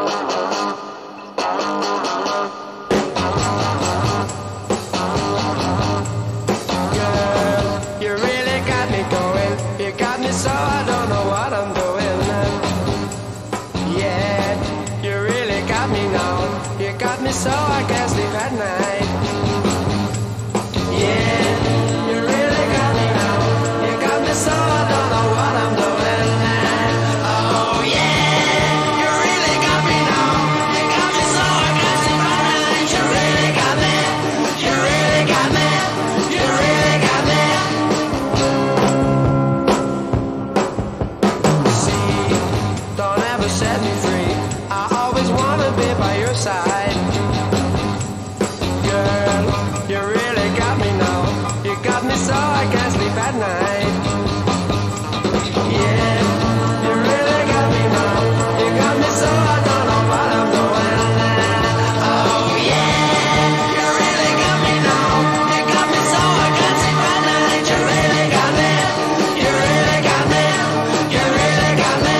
You really got me going. You got me so I don't know what I'm doing. Yeah, you really got me now. You got me so I can't sleep at night. Yeah, you really got me now. You got me so I don't know what I'm doing. Oh yeah, you really got me now. You got me so I can't sleep at night. You really got me. You really got me. You really got me. Don't ever set me free. I always wanna be by your side. Girl, you really got me now. You got me so I can't sleep at night. Yeah, you really got me now. You got me so I don't know what I'm doing. Oh yeah, you really got me now. You got me so I can't sleep at night. You really got me. You really got me. You really got me.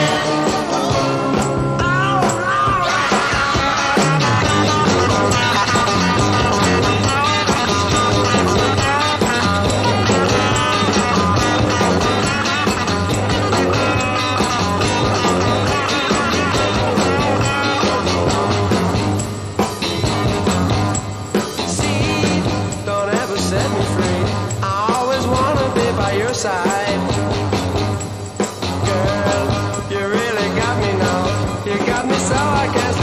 Don't ever set me free. I always wanna be by your side. Girl, you really got me now. You got me so I can't